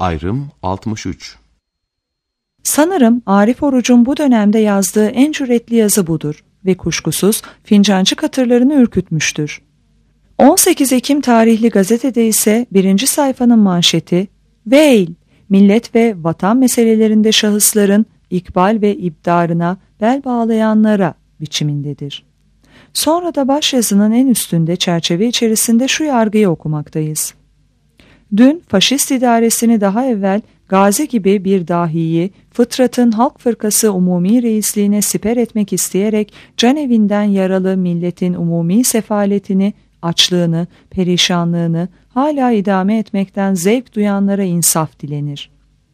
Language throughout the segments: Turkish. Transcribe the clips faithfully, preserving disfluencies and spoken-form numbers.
Ayrım altmış üç. Sanırım Arif Oruç'un bu dönemde yazdığı en cüretli yazı budur ve kuşkusuz Fincancı katırlarını ürkütmüştür. on sekiz Ekim tarihli gazetede ise birinci sayfanın manşeti "Veil, millet ve vatan meselelerinde şahısların ikbal ve ibdarına bel bağlayanlara" biçimindedir. Sonra da başyazının en üstünde çerçeve içerisinde şu yargıyı okumaktayız. Dün faşist idaresini daha evvel Gazi gibi bir dahiyi Fıtrat'ın Halk Fırkası Umumi Reisliğine siper etmek isteyerek canevinden yaralı milletin umumi sefaletini, açlığını, perişanlığını hala idame etmekten zevk duyanlara insaf dilenir.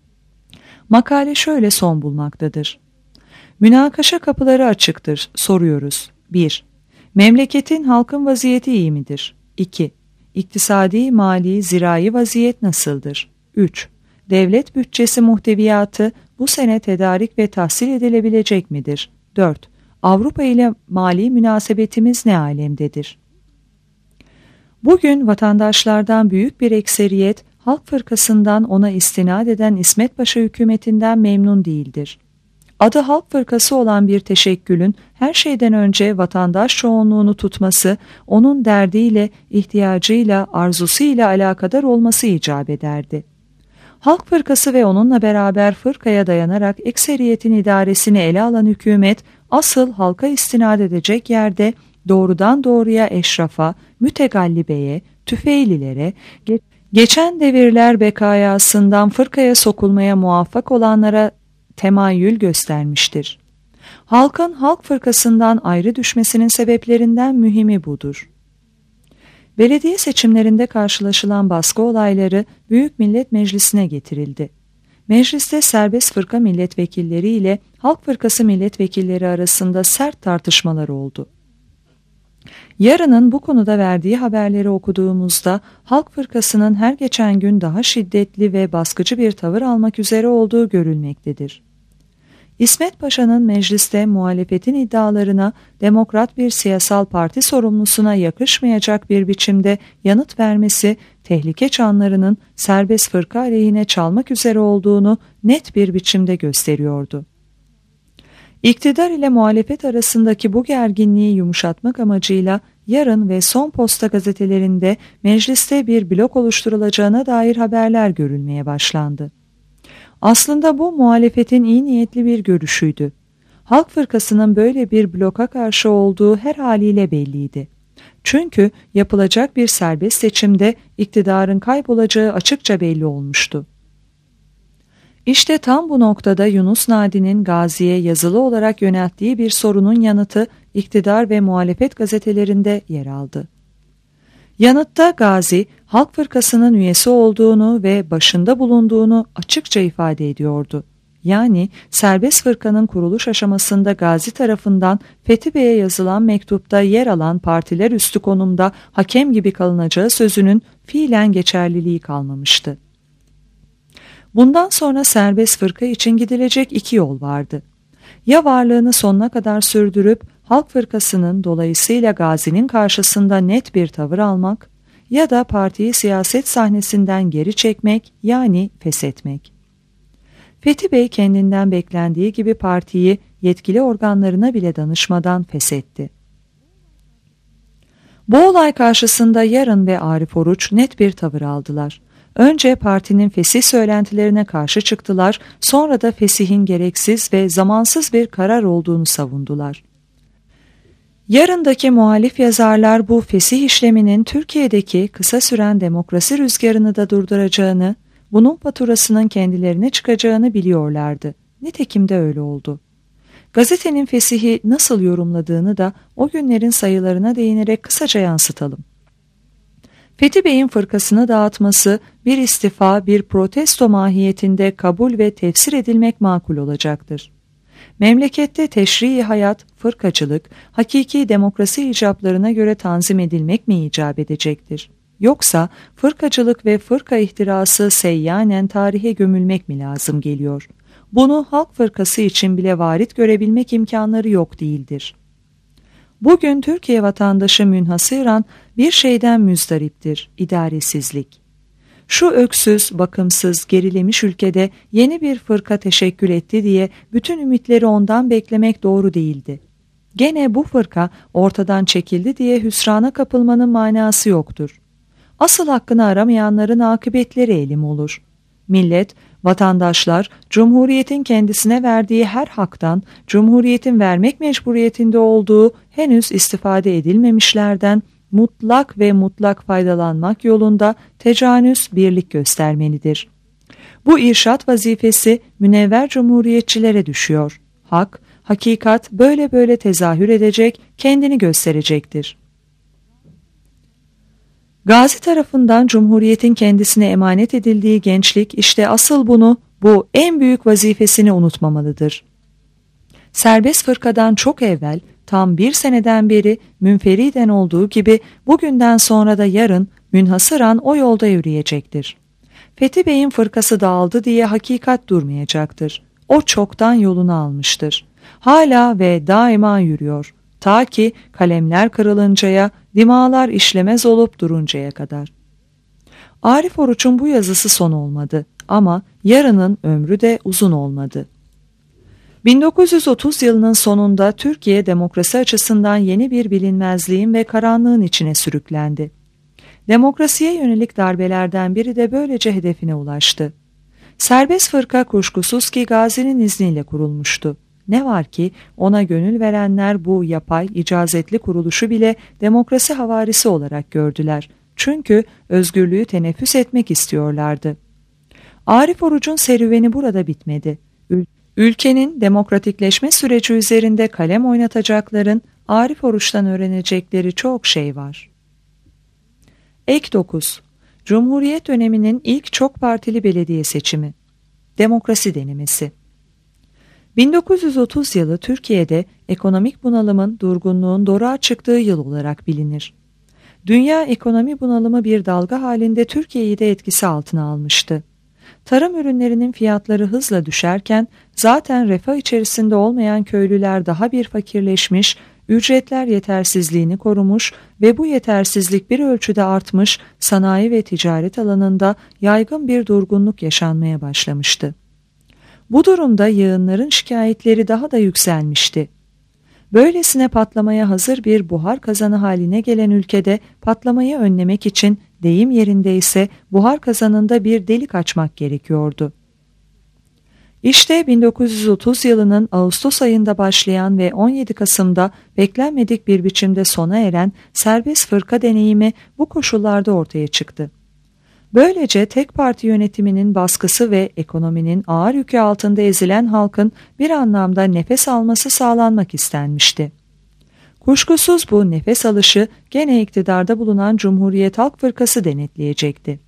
Makale şöyle son bulmaktadır. Münakaşa kapıları açıktır. Soruyoruz. bir. Memleketin halkın vaziyeti iyi midir? iki. İktisadi, mali, zirai vaziyet nasıldır? üç. Devlet bütçesi muhteviyatı bu sene tedarik ve tahsil edilebilecek midir? dört. Avrupa ile mali münasebetimiz ne alemdedir? Bugün vatandaşlardan büyük bir ekseriyet Halk Fırkası'ndan ona istinad eden İsmet Paşa hükümetinden memnun değildir. Adı Halk Fırkası olan bir teşekkülün her şeyden önce vatandaş çoğunluğunu tutması, onun derdiyle, ihtiyacıyla, arzusuyla alakadar olması icap ederdi. Halk Fırkası ve onunla beraber fırkaya dayanarak ekseriyetin idaresini ele alan hükümet, asıl halka istinad edecek yerde doğrudan doğruya eşrafa, mütegallibeye, tüfeylilere, ge- geçen devirler bekayasından fırkaya sokulmaya muvaffak olanlara temayül göstermiştir. Halkın Halk Fırkası'ndan ayrı düşmesinin sebeplerinden mühimi budur. Belediye seçimlerinde karşılaşılan baskı olayları Büyük Millet Meclisi'ne getirildi. Mecliste serbest fırka milletvekilleri ile Halk Fırkası milletvekilleri arasında sert tartışmalar oldu. Yarının bu konuda verdiği haberleri okuduğumuzda Halk Fırkası'nın her geçen gün daha şiddetli ve baskıcı bir tavır almak üzere olduğu görülmektedir. İsmet Paşa'nın mecliste muhalefetin iddialarına demokrat bir siyasal parti sorumlusuna yakışmayacak bir biçimde yanıt vermesi, tehlike çanlarının serbest fırka aleyhine çalmak üzere olduğunu net bir biçimde gösteriyordu. İktidar ile muhalefet arasındaki bu gerginliği yumuşatmak amacıyla Yarın ve Son Posta gazetelerinde mecliste bir blok oluşturulacağına dair haberler görülmeye başlandı. Aslında bu muhalefetin iyi niyetli bir görüşüydü. Halk Fırkası'nın böyle bir bloka karşı olduğu her haliyle belliydi. Çünkü yapılacak bir serbest seçimde iktidarın kaybolacağı açıkça belli olmuştu. İşte tam bu noktada Yunus Nadi'nin Gazi'ye yazılı olarak yönelttiği bir sorunun yanıtı iktidar ve muhalefet gazetelerinde yer aldı. Yanıtta Gazi, Halk Fırkası'nın üyesi olduğunu ve başında bulunduğunu açıkça ifade ediyordu. Yani serbest fırkanın kuruluş aşamasında Gazi tarafından Fethi Bey'e yazılan mektupta yer alan partiler üstü konumda hakem gibi kalınacağı sözünün fiilen geçerliliği kalmamıştı. Bundan sonra serbest fırka için gidilecek iki yol vardı. Ya varlığını sonuna kadar sürdürüp Halk Fırkası'nın dolayısıyla Gazi'nin karşısında net bir tavır almak ya da partiyi siyaset sahnesinden geri çekmek yani feshetmek. Fethi Bey kendinden beklendiği gibi partiyi yetkili organlarına bile danışmadan feshetti. Bu olay karşısında Yarın ve Arif Oruç net bir tavır aldılar. Önce partinin fesih söylentilerine karşı çıktılar, sonra da fesihin gereksiz ve zamansız bir karar olduğunu savundular. Yarındaki muhalif yazarlar bu fesih işleminin Türkiye'deki kısa süren demokrasi rüzgarını da durduracağını, bunun faturasının kendilerine çıkacağını biliyorlardı. Nitekim de öyle oldu. Gazetenin fesihi nasıl yorumladığını da o günlerin sayılarına değinerek kısaca yansıtalım. Fethi Bey'in fırkasını dağıtması bir istifa, bir protesto mahiyetinde kabul ve tefsir edilmek makul olacaktır. Memlekette teşrii hayat, fırkacılık, hakiki demokrasi icaplarına göre tanzim edilmek mi icap edecektir? Yoksa fırkacılık ve fırka ihtirası seyyanen tarihe gömülmek mi lazım geliyor? Bunu Halk Fırkası için bile varit görebilmek imkanları yok değildir. Bugün Türkiye vatandaşı münhasıran bir şeyden müzdariptir, idaresizlik. Şu öksüz, bakımsız, gerilemiş ülkede yeni bir fırka teşekkül etti diye bütün ümitleri ondan beklemek doğru değildi. Gene bu fırka ortadan çekildi diye hüsrana kapılmanın manası yoktur. Asıl hakkını aramayanların akıbetleri elim olur. Millet, vatandaşlar, Cumhuriyet'in kendisine verdiği her haktan, Cumhuriyet'in vermek mecburiyetinde olduğu henüz istifade edilmemişlerden mutlak ve mutlak faydalanmak yolunda tecanüs birlik göstermelidir. Bu irşat vazifesi münevver cumhuriyetçilere düşüyor. Hak, hakikat böyle böyle tezahür edecek, kendini gösterecektir. Gazi tarafından Cumhuriyet'in kendisine emanet edildiği gençlik işte asıl bunu, bu en büyük vazifesini unutmamalıdır. Serbest fırkadan çok evvel, tam bir seneden beri münferiden olduğu gibi bugünden sonra da yarın münhasıran o yolda yürüyecektir. Fethi Bey'in fırkası dağıldı diye hakikat durmayacaktır. O çoktan yolunu almıştır. Hala ve daima yürüyor. Ta ki kalemler kırılıncaya, dimağlar işlemez olup duruncaya kadar. Arif Oruç'un bu yazısı son olmadı ama yarının ömrü de uzun olmadı. bin dokuz yüz otuz yılının sonunda Türkiye demokrasi açısından yeni bir bilinmezliğin ve karanlığın içine sürüklendi. Demokrasiye yönelik darbelerden biri de böylece hedefine ulaştı. Serbest fırka kuşkusuz ki Gazi'nin izniyle kurulmuştu. Ne var ki ona gönül verenler bu yapay, icazetli kuruluşu bile demokrasi havarisi olarak gördüler. Çünkü özgürlüğü teneffüs etmek istiyorlardı. Arif Oruç'un serüveni burada bitmedi. Ül Ülkenin demokratikleşme süreci üzerinde kalem oynatacakların Arif Oruç'tan öğrenecekleri çok şey var. Ek dokuz. Cumhuriyet döneminin ilk çok partili belediye seçimi. Demokrasi denemesi. bin dokuz yüz otuz yılı Türkiye'de ekonomik bunalımın, durgunluğun doruğa çıktığı yıl olarak bilinir. Dünya ekonomi bunalımı bir dalga halinde Türkiye'yi de etkisi altına almıştı. Tarım ürünlerinin fiyatları hızla düşerken zaten refah içerisinde olmayan köylüler daha bir fakirleşmiş, ücretler yetersizliğini korumuş ve bu yetersizlik bir ölçüde artmış, sanayi ve ticaret alanında yaygın bir durgunluk yaşanmaya başlamıştı. Bu durumda yığınların şikayetleri daha da yükselmişti. Böylesine patlamaya hazır bir buhar kazanı haline gelen ülkede patlamayı önlemek için deyim yerindeyse buhar kazanında bir delik açmak gerekiyordu. İşte bin dokuz yüz otuz yılının Ağustos ayında başlayan ve on yedi Kasım'da beklenmedik bir biçimde sona eren serbest fırka deneyimi bu koşullarda ortaya çıktı. Böylece tek parti yönetiminin baskısı ve ekonominin ağır yükü altında ezilen halkın bir anlamda nefes alması sağlanmak istenmişti. Kuşkusuz bu nefes alışı gene iktidarda bulunan Cumhuriyet Halk Fırkası denetleyecekti.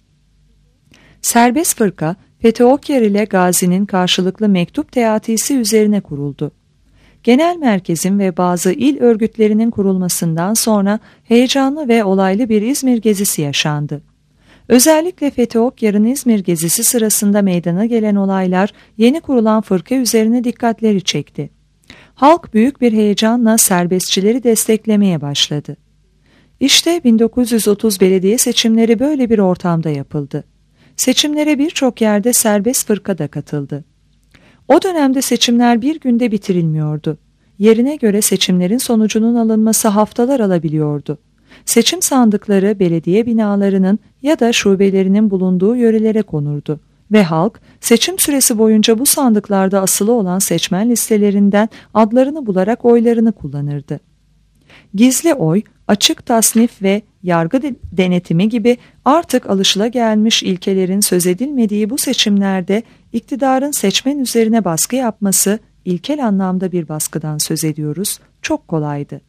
Serbest fırka, Fethi Okyar ile Gazi'nin karşılıklı mektup teatisi üzerine kuruldu. Genel merkezin ve bazı il örgütlerinin kurulmasından sonra heyecanlı ve olaylı bir İzmir gezisi yaşandı. Özellikle Fethi Okyar'ın İzmir gezisi sırasında meydana gelen olaylar yeni kurulan fırka üzerine dikkatleri çekti. Halk büyük bir heyecanla serbestçileri desteklemeye başladı. İşte bin dokuz yüz otuz belediye seçimleri böyle bir ortamda yapıldı. Seçimlere birçok yerde serbest fırka da katıldı. O dönemde seçimler bir günde bitirilmiyordu. Yerine göre seçimlerin sonucunun alınması haftalar alabiliyordu. Seçim sandıkları belediye binalarının ya da şubelerinin bulunduğu yörelere konurdu ve halk seçim süresi boyunca bu sandıklarda asılı olan seçmen listelerinden adlarını bularak oylarını kullanırdı. Gizli oy, açık tasnif ve yargı denetimi gibi artık alışılagelmiş ilkelerin söz edilmediği bu seçimlerde iktidarın seçmen üzerine baskı yapması, ilkel anlamda bir baskıdan söz ediyoruz, çok kolaydı.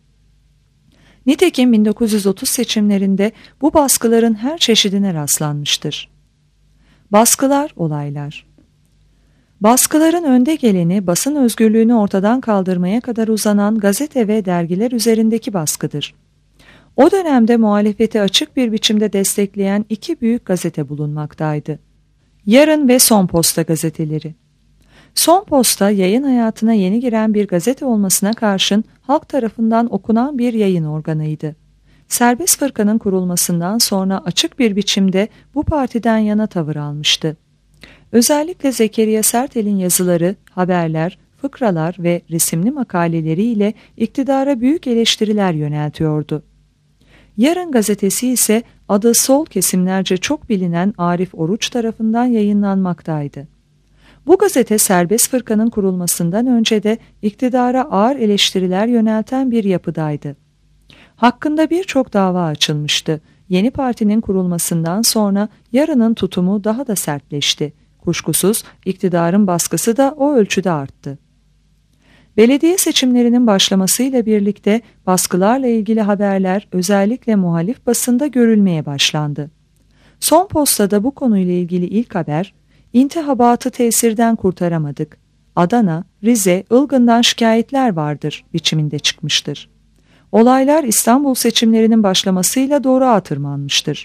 Nitekim bin dokuz yüz otuz seçimlerinde bu baskıların her çeşidine rastlanmıştır. Baskılar, olaylar. Baskıların önde geleni basın özgürlüğünü ortadan kaldırmaya kadar uzanan gazete ve dergiler üzerindeki baskıdır. O dönemde muhalefeti açık bir biçimde destekleyen iki büyük gazete bulunmaktaydı. Yarın ve Son Posta gazeteleri. Son Posta yayın hayatına yeni giren bir gazete olmasına karşın halk tarafından okunan bir yayın organıydı. Serbest Fırka'nın kurulmasından sonra açık bir biçimde bu partiden yana tavır almıştı. Özellikle Zekeriya Sertel'in yazıları, haberler, fıkralar ve resimli makaleleriyle iktidara büyük eleştiriler yöneltiyordu. Yarın gazetesi ise adı sol kesimlerce çok bilinen Arif Oruç tarafından yayınlanmaktaydı. Bu gazete Serbest Fırka'nın kurulmasından önce de iktidara ağır eleştiriler yönelten bir yapıdaydı. Hakkında birçok dava açılmıştı. Yeni partinin kurulmasından sonra Yarın'ın tutumu daha da sertleşti. Kuşkusuz iktidarın baskısı da o ölçüde arttı. Belediye seçimlerinin başlamasıyla birlikte baskılarla ilgili haberler özellikle muhalif basında görülmeye başlandı. Son Posta'da bu konuyla ilgili ilk haber, "İntihabatı tesirden kurtaramadık. Adana, Rize, Ilgın'dan şikayetler vardır" biçiminde çıkmıştır. Olaylar İstanbul seçimlerinin başlamasıyla doğruğa tırmanmıştır.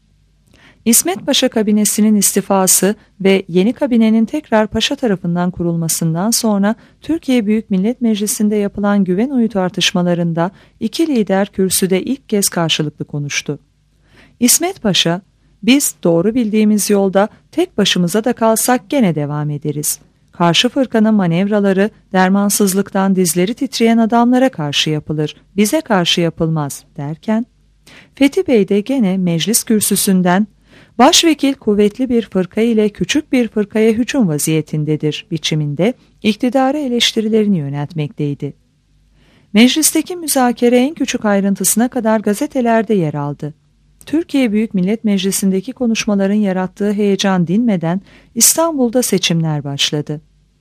İsmet Paşa kabinesinin istifası ve yeni kabinenin tekrar Paşa tarafından kurulmasından sonra Türkiye Büyük Millet Meclisi'nde yapılan güven oyu tartışmalarında iki lider kürsüde ilk kez karşılıklı konuştu. İsmet Paşa, "Biz doğru bildiğimiz yolda tek başımıza da kalsak gene devam ederiz. Karşı fırkanın manevraları dermansızlıktan dizleri titreyen adamlara karşı yapılır, bize karşı yapılmaz" derken, Fethi Bey de gene meclis kürsüsünden "Başvekil kuvvetli bir fırka ile küçük bir fırkaya hücum vaziyetindedir" biçiminde iktidara eleştirilerini yöneltmekteydi. Meclisteki müzakere en küçük ayrıntısına kadar gazetelerde yer aldı. Türkiye Büyük Millet Meclisi'ndeki konuşmaların yarattığı heyecan dinmeden İstanbul'da seçimler başladı.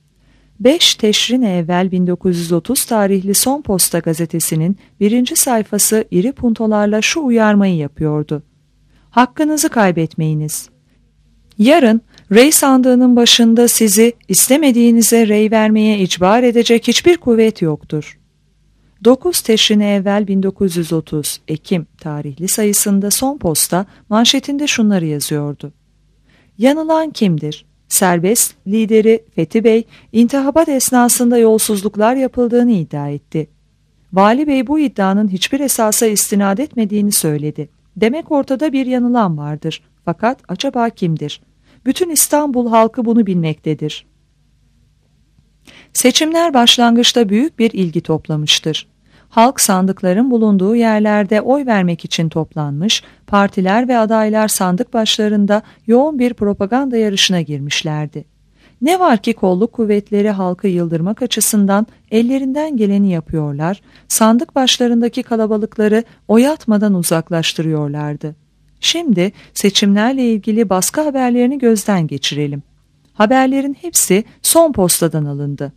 beş Teşrin evvel bin dokuz yüz otuz tarihli Son Posta gazetesinin birinci sayfası iri puntolarla şu uyarmayı yapıyordu: "Hakkınızı kaybetmeyiniz. Yarın rey sandığının başında sizi istemediğinize rey vermeye icbar edecek hiçbir kuvvet yoktur." dokuz Teşrin evvel bin dokuz yüz otuz Ekim tarihli sayısında Son Posta manşetinde şunları yazıyordu: "Yanılan kimdir? Serbest lideri Fethi Bey, intihabat esnasında yolsuzluklar yapıldığını iddia etti. Vali Bey bu iddianın hiçbir esasa istinad etmediğini söyledi. Demek ortada bir yanılan vardır. Fakat acaba kimdir? Bütün İstanbul halkı bunu bilmektedir." Seçimler başlangıçta büyük bir ilgi toplamıştır. Halk sandıkların bulunduğu yerlerde oy vermek için toplanmış, partiler ve adaylar sandık başlarında yoğun bir propaganda yarışına girmişlerdi. Ne var ki kolluk kuvvetleri halkı yıldırmak açısından ellerinden geleni yapıyorlar, sandık başlarındaki kalabalıkları oy atmadan uzaklaştırıyorlardı. Şimdi seçimlerle ilgili baskı haberlerini gözden geçirelim. Haberlerin hepsi Son Posta'dan alındı.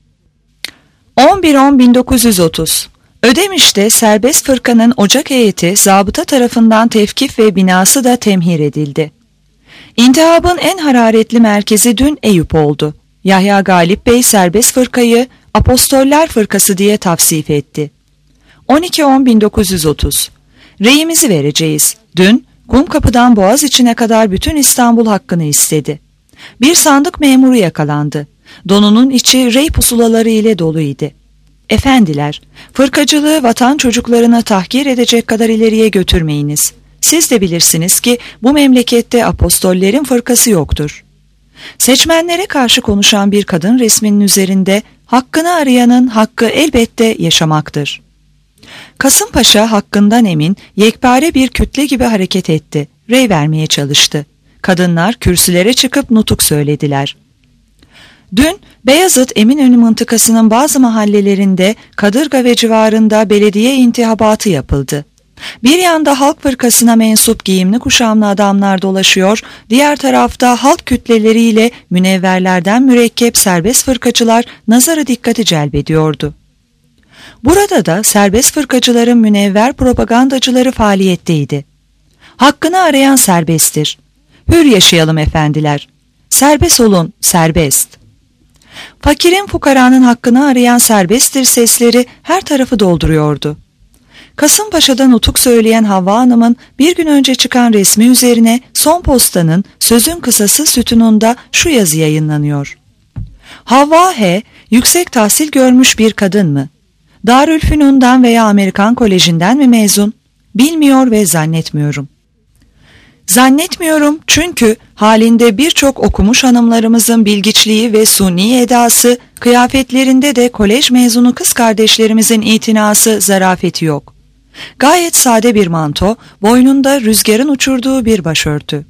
on bir on bin dokuz yüz otuz Ödemiş'te Serbest Fırka'nın Ocak heyeti zabıta tarafından tevkif ve binası da temhir edildi. İntihabın en hararetli merkezi dün Eyüp oldu. Yahya Galip Bey Serbest Fırka'yı Apostoller Fırkası diye tavsif etti. on iki on bin dokuz yüz otuz Reyimizi vereceğiz. Dün Kumkapı'dan Boğaziçi'ne kadar bütün İstanbul hakkını istedi. Bir sandık memuru yakalandı. Donunun içi rey pusulaları ile doluydu. "Efendiler, fırkacılığı vatan çocuklarına tahkir edecek kadar ileriye götürmeyiniz. Siz de bilirsiniz ki bu memlekette apostollerin fırkası yoktur." Seçmenlere karşı konuşan bir kadın resminin üzerinde "Hakkını arayanın hakkı elbette yaşamaktır." Kasımpaşa hakkından emin, yekpare bir kütle gibi hareket etti. Rey vermeye çalıştı. Kadınlar kürsülere çıkıp nutuk söylediler. Dün Beyazıt Eminönü mıntıkasının bazı mahallelerinde Kadırga ve civarında belediye intihabatı yapıldı. Bir yanda halk fırkasına mensup giyimli kuşamlı adamlar dolaşıyor, diğer tarafta halk kütleleriyle münevverlerden mürekkep serbest fırkacılar nazara dikkati celbediyordu. Burada da serbest fırkacıların münevver propagandacıları faaliyetteydi. Hakkını arayan serbesttir. Hür yaşayalım efendiler. Serbest olun, serbest. Fakirin fukaranın hakkını arayan serbesttir sesleri her tarafı dolduruyordu. Kasımpaşa'da nutuk söyleyen Havva Hanım'ın bir gün önce çıkan resmi üzerine Son Posta'nın sözün kısası sütununda şu yazı yayınlanıyor. Havva H. yüksek tahsil görmüş bir kadın mı? Darülfünun'dan veya Amerikan Koleji'nden mi mezun? Bilmiyor ve zannetmiyorum. Zannetmiyorum çünkü halinde birçok okumuş hanımlarımızın bilgiçliği ve suni edası, kıyafetlerinde de kolej mezunu kız kardeşlerimizin itinası, zarafeti yok. Gayet sade bir manto, boynunda rüzgarın uçurduğu bir başörtü.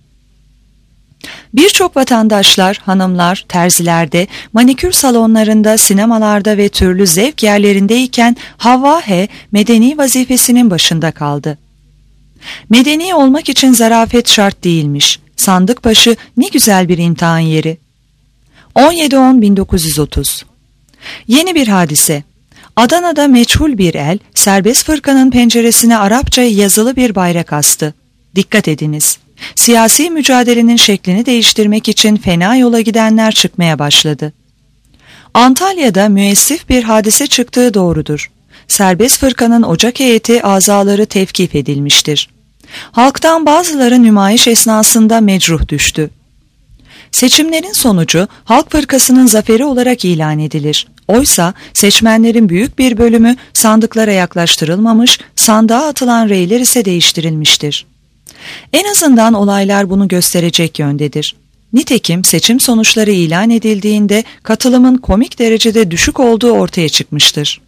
Birçok vatandaşlar, hanımlar, terzilerde, manikür salonlarında, sinemalarda ve türlü zevk yerlerindeyken Havva He medeni vazifesinin başında kaldı. Medeni olmak için zarafet şart değilmiş. Sandıkbaşı ne güzel bir imtihan yeri. on yedi on bin dokuz yüz otuz. Yeni bir hadise. Adana'da meçhul bir el, serbest fırkanın penceresine Arapça yazılı bir bayrak astı. Dikkat ediniz. Siyasi mücadelenin şeklini değiştirmek için fena yola gidenler çıkmaya başladı. Antalya'da müessif bir hadise çıktığı doğrudur. Serbest fırkanın ocak heyeti azaları tevkif edilmiştir. Halktan bazıları nümayiş esnasında mecruh düştü. Seçimlerin sonucu Halk Fırkası'nın zaferi olarak ilan edilir. Oysa seçmenlerin büyük bir bölümü sandıklara yaklaştırılmamış, sandığa atılan reyler ise değiştirilmiştir. En azından olaylar bunu gösterecek yöndedir. Nitekim seçim sonuçları ilan edildiğinde katılımın komik derecede düşük olduğu ortaya çıkmıştır.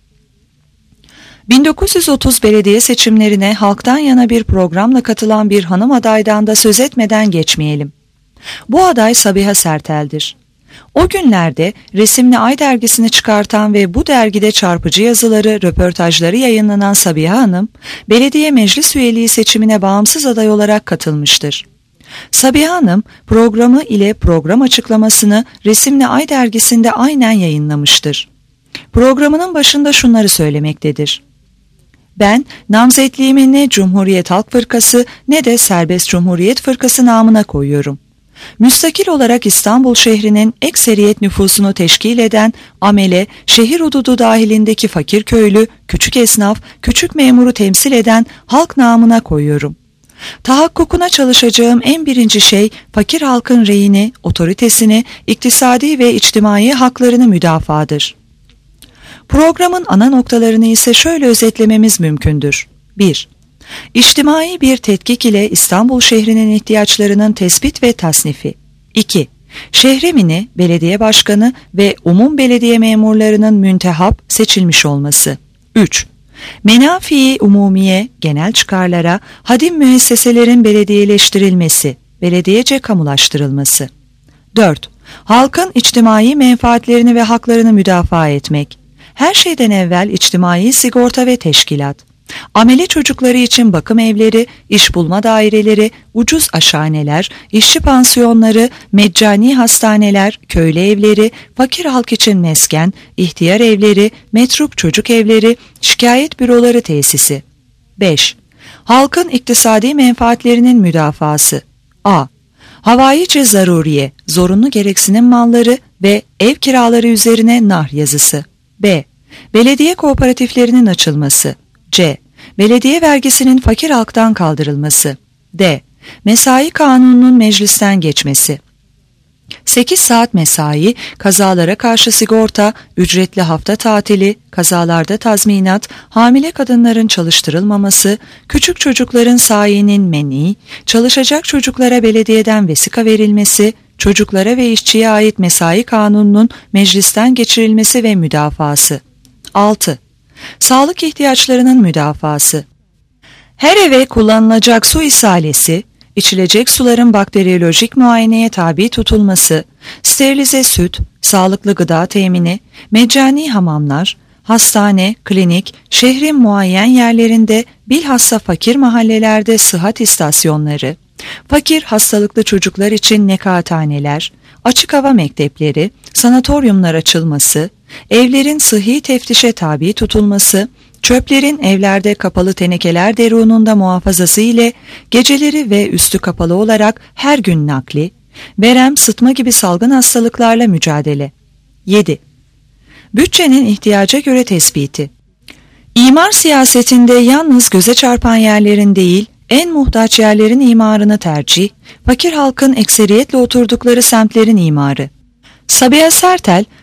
bin dokuz yüz otuz belediye seçimlerine halktan yana bir programla katılan bir hanım adaydan da söz etmeden geçmeyelim. Bu aday Sabiha Sertel'dir. O günlerde Resimli Ay dergisini çıkartan ve bu dergide çarpıcı yazıları, röportajları yayınlanan Sabiha Hanım, belediye meclis üyeliği seçimine bağımsız aday olarak katılmıştır. Sabiha Hanım, programı ile program açıklamasını Resimli Ay dergisinde aynen yayınlamıştır. Programının başında şunları söylemektedir. Ben namzetliğimi ne Cumhuriyet Halk Fırkası ne de Serbest Cumhuriyet Fırkası namına koyuyorum. Müstakil olarak İstanbul şehrinin ekseriyet nüfusunu teşkil eden amele, şehir hududu dahilindeki fakir köylü, küçük esnaf, küçük memuru temsil eden halk namına koyuyorum. Tahakkukuna çalışacağım en birinci şey fakir halkın reyini, otoritesini, iktisadi ve içtimai haklarını müdafadır. Programın ana noktalarını ise şöyle özetlememiz mümkündür. bir. İçtimai bir tetkik ile İstanbul şehrinin ihtiyaçlarının tespit ve tasnifi. iki. Şehremini, belediye başkanı ve umum belediye memurlarının müntehap seçilmiş olması. üç. Menafi umumiye, genel çıkarlara, hadim müesseselerin belediyeleştirilmesi, belediyece kamulaştırılması. dört. Halkın içtimai menfaatlerini ve haklarını müdafaa etmek. Her şeyden evvel içtimai sigorta ve teşkilat. Amele çocukları için bakım evleri, iş bulma daireleri, ucuz aşhaneler, işçi pansiyonları, meccani hastaneler, köylü evleri, fakir halk için mesken, ihtiyar evleri, metrup çocuk evleri, şikayet büroları tesisi. beş. Halkın iktisadi menfaatlerinin müdafası. A. Havaiçi zaruriye, zorunlu gereksinim malları ve ev kiraları üzerine nahr yazısı. B. Belediye kooperatiflerinin açılması. C. Belediye vergisinin fakir halktan kaldırılması. D. Mesai kanununun meclisten geçmesi. sekiz saat mesai, kazalara karşı sigorta, ücretli hafta tatili, kazalarda tazminat, hamile kadınların çalıştırılmaması, küçük çocukların sayinin men'i, çalışacak çocuklara belediyeden vesika verilmesi, çocuklara ve işçiye ait mesai kanununun meclisten geçirilmesi ve müdafası. altı. Sağlık ihtiyaçlarının müdafası. Her eve kullanılacak su isalesi, içilecek suların bakteriyolojik muayeneye tabi tutulması, sterilize süt, sağlıklı gıda temini, meccani hamamlar, hastane, klinik, şehrin muayyen yerlerinde bilhassa fakir mahallelerde sıhhat istasyonları, fakir hastalıklı çocuklar için nekaathaneler, açık hava mektepleri, sanatoryumlar açılması, evlerin sıhhi teftişe tabi tutulması, çöplerin evlerde kapalı tenekeler derununda muhafazası ile geceleri ve üstü kapalı olarak her gün nakli, verem, sıtma gibi salgın hastalıklarla mücadele. yedi. Bütçenin ihtiyaca göre tespiti. İmar siyasetinde yalnız göze çarpan yerlerin değil, en muhtaç yerlerin imarını tercih, fakir halkın ekseriyetle oturdukları semtlerin imarı. Sabiha Sertel,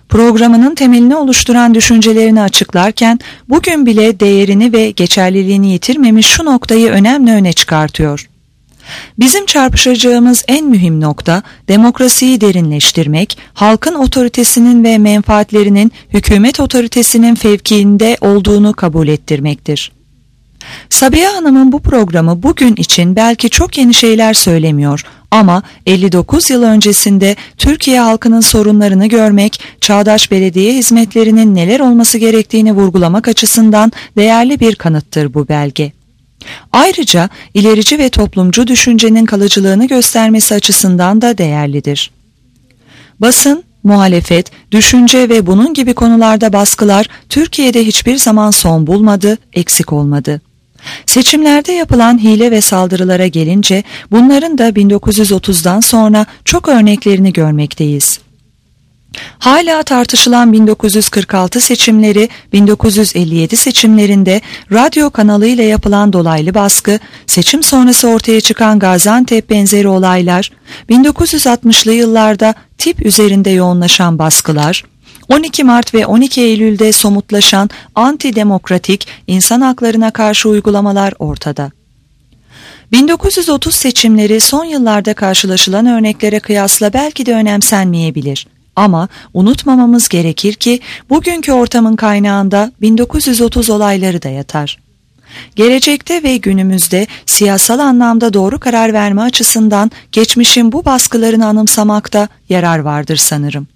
programının temelini oluşturan düşüncelerini açıklarken bugün bile değerini ve geçerliliğini yitirmemiş şu noktayı önemli öne çıkartıyor. Bizim çarpışacağımız en mühim nokta demokrasiyi derinleştirmek, halkın otoritesinin ve menfaatlerinin hükümet otoritesinin fevkinde olduğunu kabul ettirmektir. Sabiha Hanım'ın bu programı bugün için belki çok yeni şeyler söylemiyor ama elli dokuz yıl öncesinde Türkiye halkının sorunlarını görmek, çağdaş belediye hizmetlerinin neler olması gerektiğini vurgulamak açısından değerli bir kanıttır bu belge. Ayrıca ilerici ve toplumcu düşüncenin kalıcılığını göstermesi açısından da değerlidir. Basın, muhalefet, düşünce ve bunun gibi konularda baskılar Türkiye'de hiçbir zaman son bulmadı, eksik olmadı. Seçimlerde yapılan hile ve saldırılara gelince bunların da bin dokuz yüz otuzdan sonra çok örneklerini görmekteyiz. Hala tartışılan bin dokuz yüz kırk altı seçimleri, bin dokuz yüz elli yedi seçimlerinde radyo kanalıyla yapılan dolaylı baskı, seçim sonrası ortaya çıkan Gaziantep benzeri olaylar, bin dokuz yüz altmışlı yıllarda tip üzerinde yoğunlaşan baskılar, on iki Mart ve on iki Eylül'de somutlaşan antidemokratik insan haklarına karşı uygulamalar ortada. bin dokuz yüz otuz seçimleri son yıllarda karşılaşılan örneklere kıyasla belki de önemsenmeyebilir. Ama unutmamamız gerekir ki bugünkü ortamın kaynağında bin dokuz yüz otuz olayları da yatar. Gelecekte ve günümüzde siyasal anlamda doğru karar verme açısından geçmişin bu baskılarını anımsamakta yarar vardır sanırım.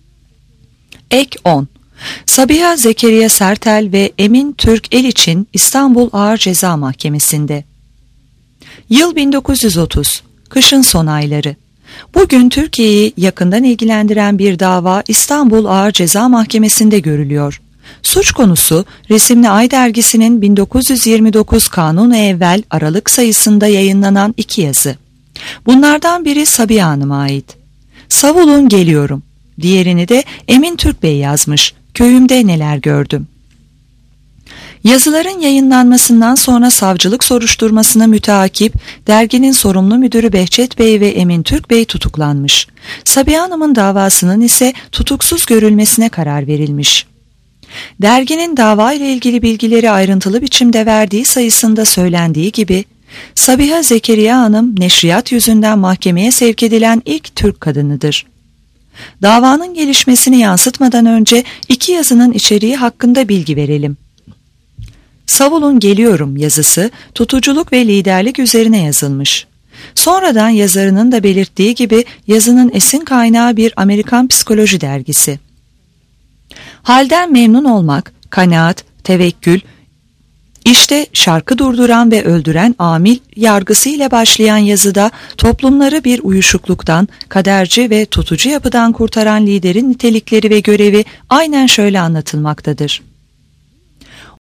Ek on. Sabiha Zekeriya Sertel ve Emin Türk Eliçin İstanbul Ağır Ceza Mahkemesi'nde. Yıl bin dokuz yüz otuz. Kışın son ayları. Bugün Türkiye'yi yakından ilgilendiren bir dava İstanbul Ağır Ceza Mahkemesi'nde görülüyor. Suç konusu Resimli Ay dergisinin bin dokuz yüz yirmi dokuz Kanunu Evvel Aralık sayısında yayınlanan iki yazı. Bunlardan biri Sabiha Hanım'a ait. Savulun geliyorum. Diğerini de Emin Türk Bey yazmış. Köyümde neler gördüm. Yazıların yayınlanmasından sonra savcılık soruşturmasına müteakip derginin sorumlu müdürü Behçet Bey ve Emin Türk Bey tutuklanmış. Sabiha Hanım'ın davasının ise tutuksuz görülmesine karar verilmiş. Derginin dava ile ilgili bilgileri ayrıntılı biçimde verdiği sayısında söylendiği gibi, Sabiha Zekeriya Hanım neşriyat yüzünden mahkemeye sevk edilen ilk Türk kadınıdır. Davanın gelişmesini yansıtmadan önce iki yazının içeriği hakkında bilgi verelim. Savulun geliyorum yazısı tutuculuk ve liderlik üzerine yazılmış. Sonradan yazarının da belirttiği gibi yazının esin kaynağı bir Amerikan psikoloji dergisi. Halden memnun olmak, kanaat, tevekkül, işte şarkı durduran ve öldüren amil yargısı ile başlayan yazıda toplumları bir uyuşukluktan, kaderci ve tutucu yapıdan kurtaran liderin nitelikleri ve görevi aynen şöyle anlatılmaktadır.